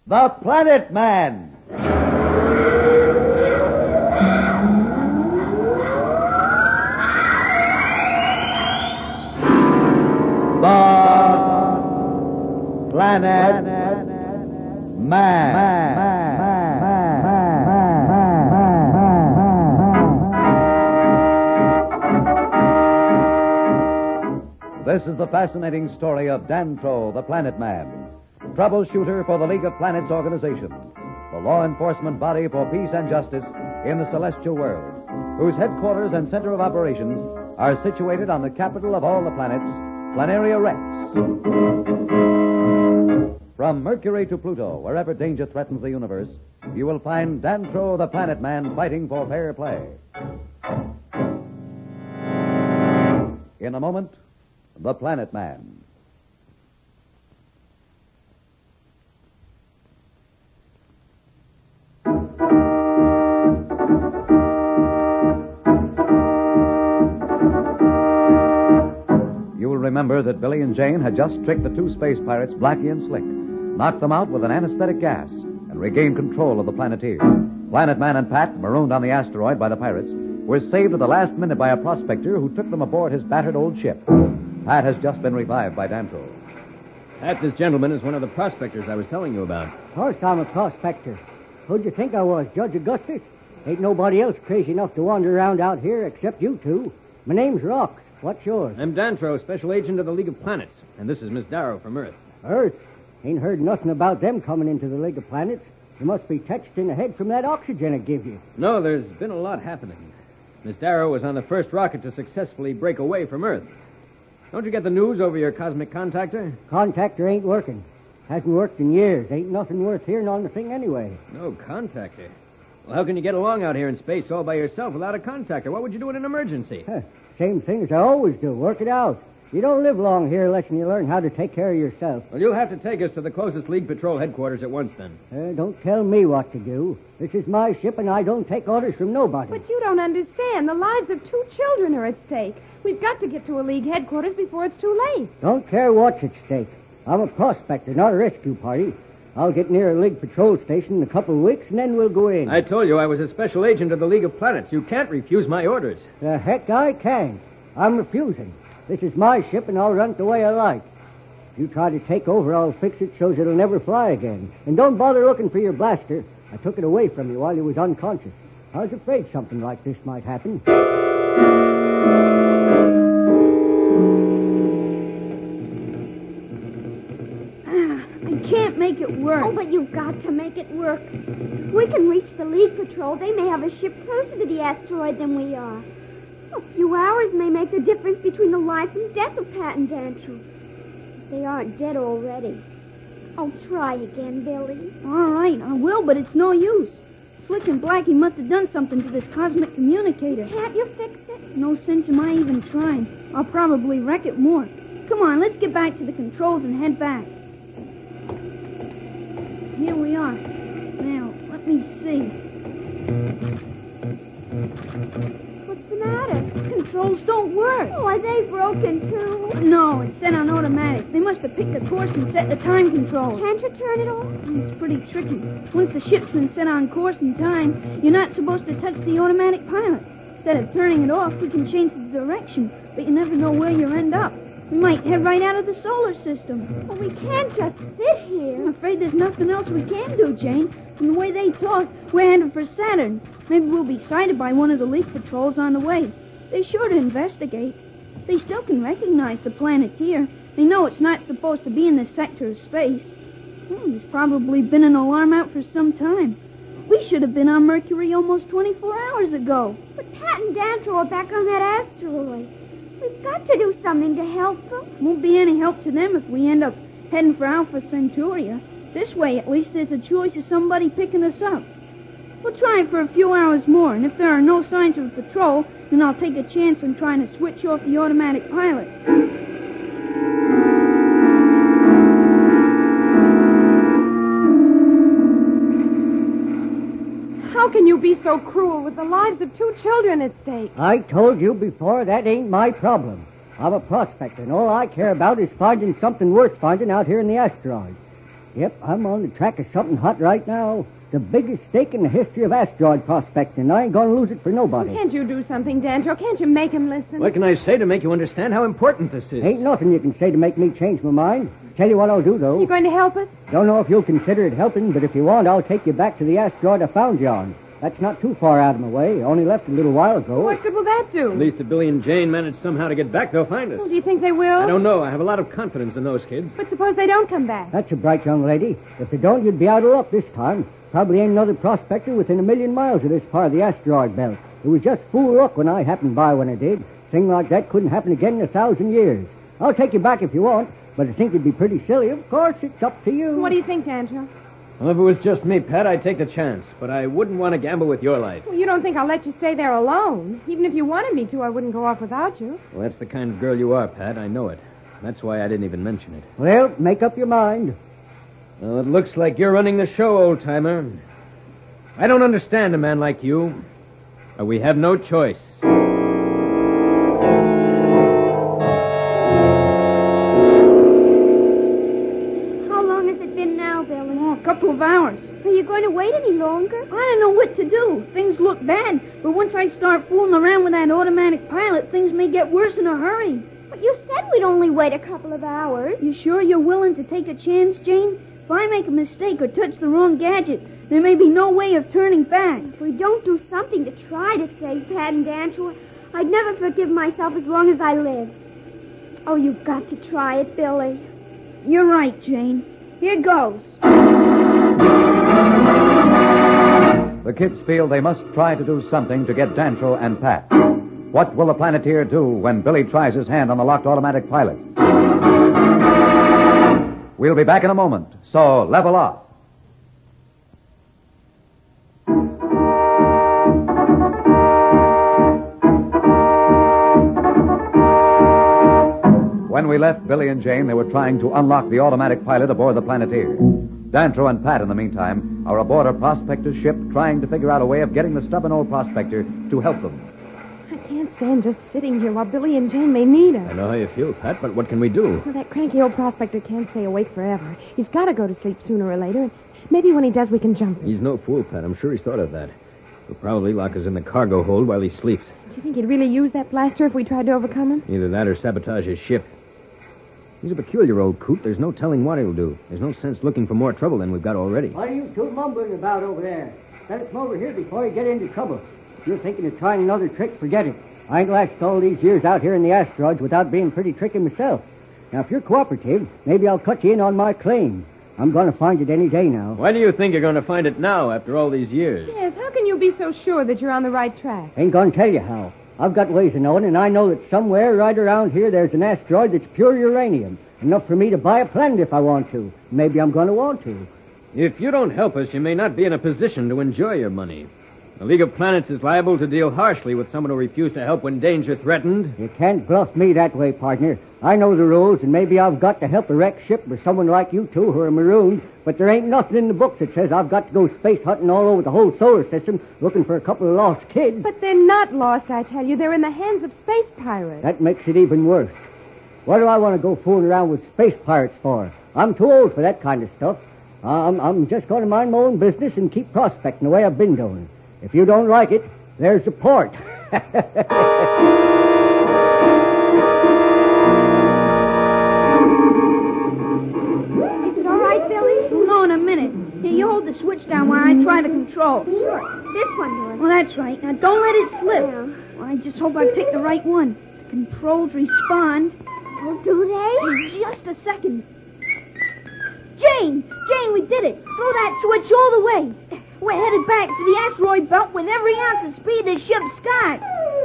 The Planet Man. The Planet Man. This is the fascinating story of Dantro, the Planet Man, troubleshooter for the League of Planets organization, the law enforcement body for peace and justice in the celestial world, whose headquarters and center of operations are situated on the capital of all the planets, Planaria Rex. From Mercury to Pluto, wherever danger threatens the universe, you will find Dantro, the Planet Man, fighting for fair play. In a moment, The Planet Man. You will remember that Billy and Jane had just tricked the two space pirates, Blackie and Slick, knocked them out with an anesthetic gas, and regained control of the Planeteer. Planet Man and Pat, marooned on the asteroid by the pirates, were saved at the last minute by a prospector who took them aboard his battered old ship. Pat has just been revived by Dantro. Pat, this gentleman is one of the prospectors I was telling you about. Of course I'm a prospector. Who'd you think I was, Judge Augustus? Ain't nobody else crazy enough to wander around out here except you two. My name's Rox. What's yours? I'm Dantro, special agent of the League of Planets. And this is Miss Darrow from Earth. Earth? Ain't heard nothing about them coming into the League of Planets. You must be touched in the head from that oxygen it give you. No, there's been a lot happening. Miss Darrow was on the first rocket to successfully break away from Earth. Don't you get the news over your cosmic contactor? Contactor ain't working. Hasn't worked in years. Ain't nothing worth hearing on the thing anyway. No contactor? Well, how can you get along out here in space all by yourself without a contactor? What would you do in an emergency? Same thing as I always do. Work it out. You don't live long here unless you learn how to take care of yourself. Well, you'll have to take us to the closest League Patrol headquarters at once, then. Don't tell me what to do. This is my ship, and I don't take orders from nobody. But you don't understand. The lives of two children are at stake. We've got to get to a League headquarters before it's too late. Don't care what's at stake. I'm a prospector, not a rescue party. I'll get near a League patrol station in a couple of weeks, and then we'll go in. I told you I was a special agent of the League of Planets. You can't refuse my orders. The heck I can. I'm refusing. This is my ship, and I'll run it the way I like. If you try to take over, I'll fix it so it'll never fly again. And don't bother looking for your blaster. I took it away from you while you was unconscious. I was afraid something like this might happen. I can't make it work. Oh, but you've got to make it work. If we can reach the League Patrol, they may have a ship closer to the asteroid than we are. A few hours may make the difference between the life and death of Pat and Dantro. If they aren't dead already. Oh, try again, Billy. All right, I will, but it's no use. Slick and Blackie must have done something to this cosmic communicator. Can't you fix it? No sense in my even trying. I'll probably wreck it more. Come on, let's get back to the controls and head back. Here we are. Now, let me see. What's the matter? Controls don't work. Oh, are they broken, too? No, it's set on automatic. They must have picked a course and set the time control. Can't you turn it off? It's pretty tricky. Once the ship's been set on course and time, you're not supposed to touch the automatic pilot. Instead of turning it off, we can change the direction, but you never know where you'll end up. We might head right out of the solar system. Well, we can't just sit here. I'm afraid there's nothing else we can do, Jane. From the way they talk, we're headed for Saturn. Maybe we'll be sighted by one of the League patrols on the way. They're sure to investigate. They still can recognize the Planeteer. They know it's not supposed to be in this sector of space. There's probably been an alarm out for some time. We should have been on Mercury almost 24 hours ago. But Pat and Dantro are back on that asteroid. We've got to do something to help them. Won't be any help to them if we end up heading for Alpha Centauria. This way, at least, there's a choice of somebody picking us up. We'll try it for a few hours more, and if there are no signs of a patrol, then I'll take a chance on trying to switch off the automatic pilot. How can you be so cruel with the lives of two children at stake? I told you before, that ain't my problem. I'm a prospector, and all I care about is finding something worth finding out here in the asteroid. Yep, I'm on the track of something hot right now. The biggest stake in the history of asteroid prospecting. I ain't going to lose it for nobody. Can't you do something, Dantro? Can't you make him listen? What can I say to make you understand how important this is? Ain't nothing you can say to make me change my mind. Tell you what I'll do, though. You going to help us? Don't know if you'll consider it helping, but if you want, I'll take you back to the asteroid I found you on. That's not too far out of my way. Only left a little while ago. What good will that do? At least if Billy and Jane manage somehow to get back, they'll find us. Well, do you think they will? I don't know. I have a lot of confidence in those kids. But suppose they don't come back. That's a bright young lady. If they don't, you'd be out of luck this time. Probably ain't another prospector within 1,000,000 miles of this part of the asteroid belt. It was just fool luck when I happened by when I did. Thing like that couldn't happen again in 1,000 years. I'll take you back if you want, but I think it'd be pretty silly. Of course, it's up to you. What do you think, Dantro? Well, if it was just me, Pat, I'd take the chance. But I wouldn't want to gamble with your life. Well, you don't think I'll let you stay there alone? Even if you wanted me to, I wouldn't go off without you. Well, that's the kind of girl you are, Pat. I know it. That's why I didn't even mention it. Well, make up your mind. Well, it looks like you're running the show, old-timer. I don't understand a man like you. But we have no choice. Couple of hours. Are you going to wait any longer? I don't know what to do. Things look bad, but once I start fooling around with that automatic pilot, things may get worse in a hurry. But you said we'd only wait a couple of hours. You sure you're willing to take a chance, Jane? If I make a mistake or touch the wrong gadget, there may be no way of turning back. If we don't do something to try to save Pat and Dantro, I'd never forgive myself as long as I lived. Oh, you've got to try it, Billy. You're right, Jane. Here goes. The kids feel they must try to do something to get Dantro and Pat. What will the Planeteer do when Billy tries his hand on the locked automatic pilot? We'll be back in a moment, so level off. When we left Billy and Jane, they were trying to unlock the automatic pilot aboard the Planeteer. Dantro and Pat, in the meantime, are aboard a prospector's ship trying to figure out a way of getting the stubborn old prospector to help them. I can't stand just sitting here while Billy and Jane may need us. I know how you feel, Pat, but what can we do? Well, that cranky old prospector can't stay awake forever. He's got to go to sleep sooner or later, and maybe when he does, we can jump him. He's no fool, Pat. I'm sure he's thought of that. He'll probably lock us in the cargo hold while he sleeps. Do you think he'd really use that blaster if we tried to overcome him? Either that or sabotage his ship. He's a peculiar old coot. There's no telling what he'll do. There's no sense looking for more trouble than we've got already. What are you two mumbling about over there? Better come over here before you get into trouble. If you're thinking of trying another trick, forget it. I ain't lasted all these years out here in the asteroids without being pretty tricky myself. Now, if you're cooperative, maybe I'll cut you in on my claim. I'm going to find it any day now. Why do you think you're going to find it now after all these years? Yes, how can you be so sure that you're on the right track? Ain't going to tell you how. I've got ways of knowing, and I know that somewhere right around here there's an asteroid that's pure uranium. Enough for me to buy a planet if I want to. Maybe I'm going to want to. If you don't help us, you may not be in a position to enjoy your money. The League of Planets is liable to deal harshly with someone who refused to help when danger threatened. You can't bluff me that way, partner. I know the rules, and maybe I've got to help a wrecked ship or someone like you two who are marooned, but there ain't nothing in the books that says I've got to go space hunting all over the whole solar system looking for a couple of lost kids. But they're not lost, I tell you. They're in the hands of space pirates. That makes it even worse. What do I want to go fooling around with space pirates for? I'm too old for that kind of stuff. I'm just going to mind my own business and keep prospecting the way I've been doing. If you don't like it, there's the port. Is it all right, Billy? We'll know in a minute. Here, you hold the switch down while I try the controls. Sure. This one, Doris. Well, that's right. Now, don't let it slip. Yeah. Well, I just hope I pick the right one. The controls respond. Oh, do they? In just a second. Jane, we did it. Throw that switch all the way. We're headed back to the asteroid belt with every ounce of speed the ship's got.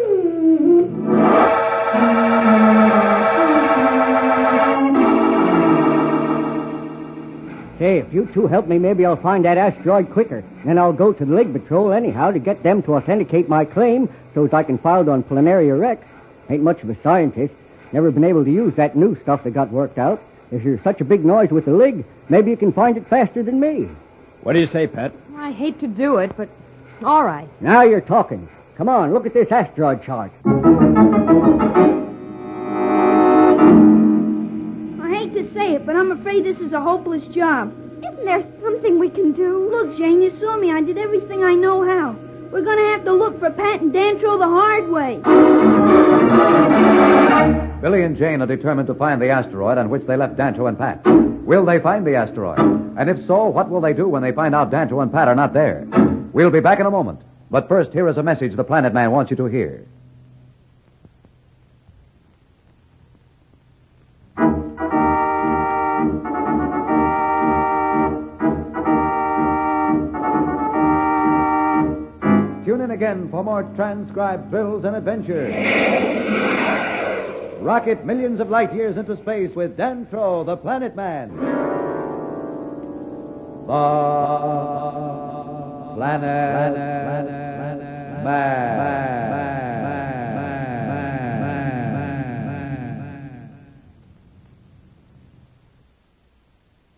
Say, if you two help me, maybe I'll find that asteroid quicker. Then I'll go to the League Patrol anyhow to get them to authenticate my claim so as I can file it on Planaria Rex. Ain't much of a scientist. Never been able to use that new stuff that got worked out. If there's such a big noise with the League, maybe you can find it faster than me. What do you say, Pat? I hate to do it, but all right. Now you're talking. Come on, look at this asteroid chart. I hate to say it, but I'm afraid this is a hopeless job. Isn't there something we can do? Look, Jane, you saw me. I did everything I know how. We're going to have to look for Pat and Dantro the hard way. Billy and Jane are determined to find the asteroid on which they left Dantro and Pat. Will they find the asteroid? And if so, what will they do when they find out Dantro and Pat are not there? We'll be back in a moment. But first, here is a message the Planet Man wants you to hear. Tune in again for more transcribed thrills and adventures. Rocket millions of light years into space with Dantro, the Planet Man. The Planet Man.